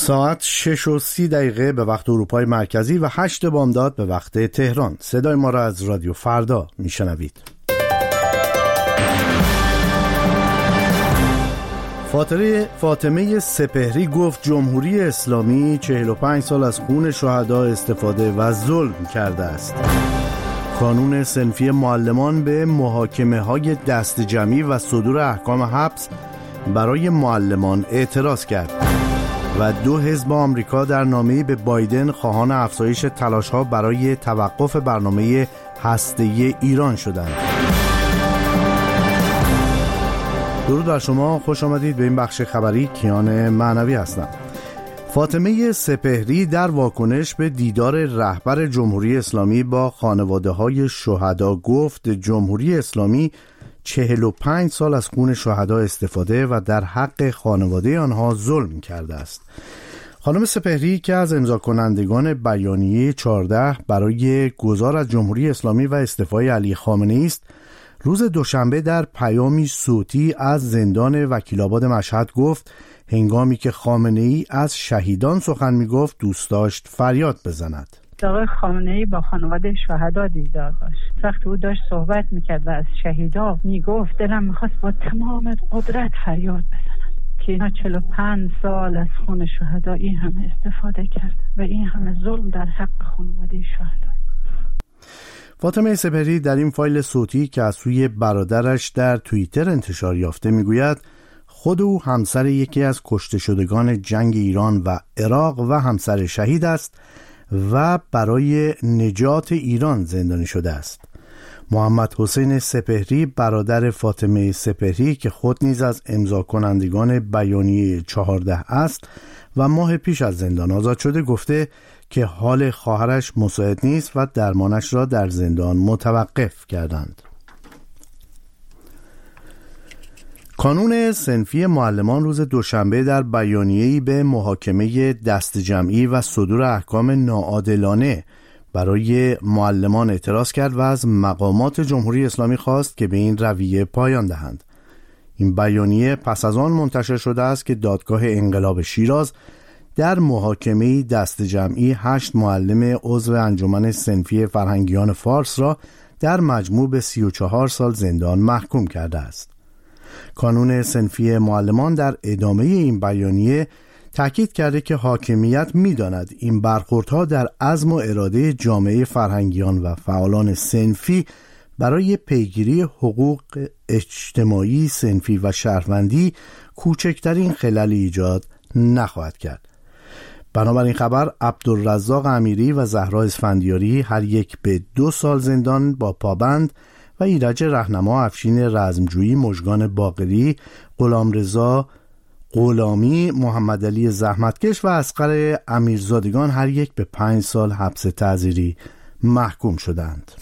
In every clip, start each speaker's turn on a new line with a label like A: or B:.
A: ساعت 6:30 به وقت اروپای مرکزی و 8 بامداد به وقت تهران. صدای ما را از رادیو فردا میشنوید. فاطمه سپهری گفت جمهوری اسلامی 45 سال از خون شهدا استفاده و ظلم کرده است. کانون صنفی معلمان به محاکمه‌های دست جمعی و صدور احکام حبس برای معلمان اعتراض کرد و 2 حزب آمریکا در نامه‌ای به بایدن خواهان افزایش تلاش‌ها برای توقف برنامه هسته‌ای ایران شدند. درود بر شما، خوش آمدید به این بخش خبری. کیان معنوی هستم. فاطمه سپهری در واکنش به دیدار رهبر جمهوری اسلامی با خانواده‌های شهدا گفت جمهوری اسلامی 45 سال از خون شهدا استفاده و در حق خانواده آنها ظلم کرده است. خانم سپهری که از امضا کنندگان بیانیه 14 برای گذار از جمهوری اسلامی و استعفای علی خامنه‌ای است، روز دوشنبه در پیامی صوتی از زندان وکیل‌آباد مشهد گفت هنگامی که خامنه‌ای از شهیدان سخن می‌گفت دوست داشت فریاد بزند.
B: آقای خامنه‌ای با خانواده شهدا دیدار داشت. وقتی او داشت صحبت می‌کرد و از شهیدا می‌گفت دلم می‌خواست با تمام قدرت فریاد بزنم که اینا 45 سال از خون شهدا این همه استفاده کرد و این همه ظلم در حق خانواده شهدا.
A: فاطمه سپهری در این فایل صوتی که از سوی برادرش در توییتر انتشار یافته میگوید خود او همسر یکی از کشته شدگان جنگ ایران و عراق و همسر شهید است و برای نجات ایران زندانی شده است. محمد حسین سپهری برادر فاطمه سپهری که خود نیز از امضا کنندگان بیانیه 14 است و ماه پیش از زندان آزاد شده گفته که حال خواهرش مساعد نیست و درمانش را در زندان متوقف کردند. کانون صنفی معلمان روز دوشنبه در بیانیه‌ای به محاکمه دست جمعی و صدور احکام ناعادلانه برای معلمان اعتراض کرد و از مقامات جمهوری اسلامی خواست که به این رویه پایان دهند. این بیانیه پس از آن منتشر شده است که دادگاه انقلاب شیراز در محاکمه دست جمعی 8 معلم عضو انجمن صنفی فرهنگیان فارس را در مجموع به 34 سال زندان محکوم کرده است. کانون صنفی معلمان در ادامه این بیانیه تاکید کرده که حاکمیت می‌داند این برخوردها در عزم و اراده جامعه فرهنگیان و فعالان صنفی برای پیگیری حقوق اجتماعی صنفی و شهروندی کوچکترین خللی ایجاد نخواهد کرد. بنابراین خبر عبدالرزاق امیری و زهرا اسفندیاری هر یک به 2 سال زندان با پابند و ایرج رهنما، افشین رزمجویی، مژگان باقری، غلامرضا غلامی، محمد علی زحمتکش و اصغر امیرزادگان هر یک به 5 سال حبس تعزیری محکوم شدند.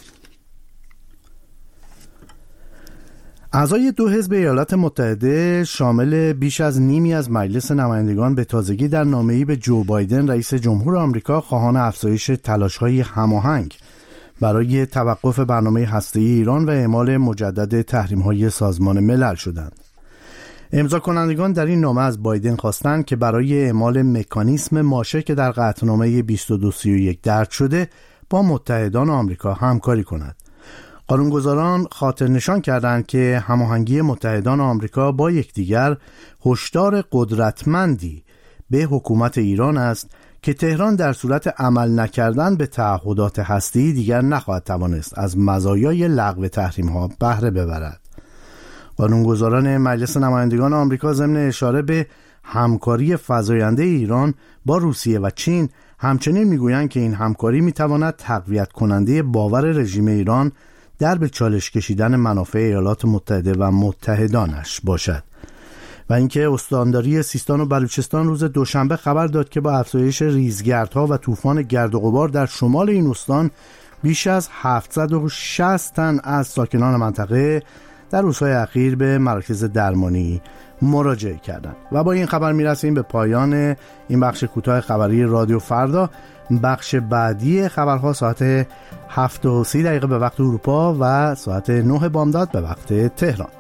A: اعضای 2 حزب ایالات متحده شامل بیش از نیمی از مجلس نمایندگان به تازگی در نامه‌ای به جو بایدن رئیس جمهور آمریکا خواهان افزایش تلاش‌های هماهنگ برای توقف برنامه هسته‌ای ایران و اعمال مجدد تحریم‌های سازمان ملل شدند. امضا کنندگان در این نامه از بایدن خواستند که برای اعمال مکانیسم ماشه که در قطعنامه 2231 درج شده با متحدان آمریکا همکاری کند. قانونگذاران خاطر نشان کردند که هماهنگی متحدان آمریکا با یکدیگر هشدار قدرتمندی به حکومت ایران است که تهران در صورت عمل نکردن به تعهدات هسته‌ای دیگر نخواهد توانست از مزایای لغو تحریم‌ها بهره ببرد. قانونگذاران مجلس نمایندگان آمریکا ضمن اشاره به همکاری فزاینده ایران با روسیه و چین همچنین میگویند که این همکاری میتواند تقویت کننده باور رژیم ایران در به چالش کشیدن منافع ایالات متحده و متحدانش باشد. و اینکه استانداری سیستان و بلوچستان روز دوشنبه خبر داد که با افزایش ریزگردها و طوفان گرد و غبار در شمال این استان بیش از 760 تن از ساکنان منطقه در روزهای اخیر به مراکز درمانی مراجعه کردند. و با این خبر میرسیم به پایان این بخش کوتاه خبری رادیو فردا. بخش بعدی خبرها ساعت 7:30 به وقت اروپا و ساعت 9 بامداد به وقت تهران.